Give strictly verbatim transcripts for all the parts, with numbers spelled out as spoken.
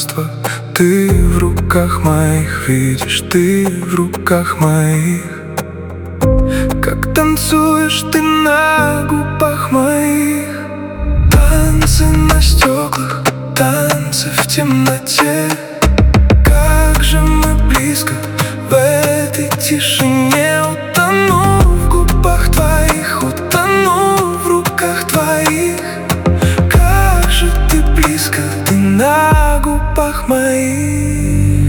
лекарство. Ты в руках моих, видишь, ты в руках моих. Как танцуешь ты на губах моих. Танцы на стеклах, танцы в темноте. Как же мы близко в этой тишине. Утону в губах твоих, утону в руках твоих. Как же ты близко, ты на губах моих.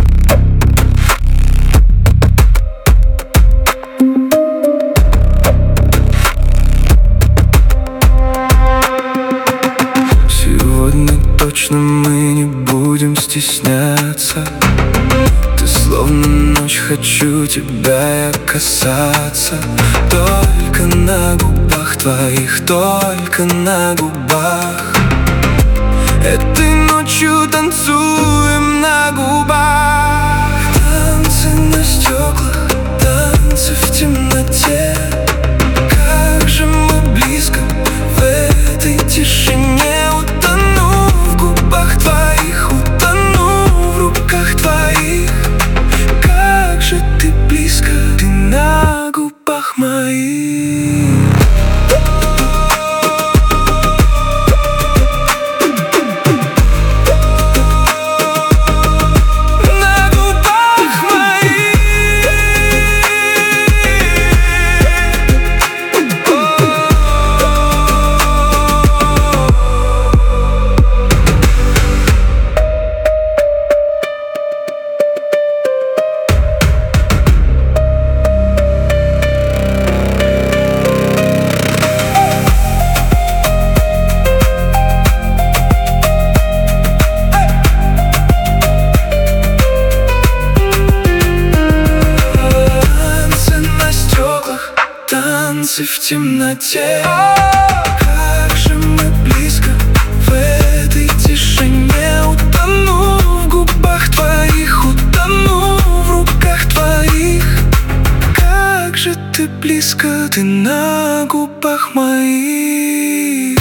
Сегодня точно мы не будем стесняться. Ты словно ночь, хочу тебя я касаться. Только на губах твоих, только на губах. Этой ночью танцуем на губах. Танцы на стеклах, танцы в темноте. Как же мы близко в этой тишине. Утону в губах твоих, утону в руках твоих. Как же ты близко, ты на губах моих. Танцы в темноте. Как же мы близко в этой тишине. Утону в губах твоих, утону в руках твоих. Как же ты близко, ты на губах моих.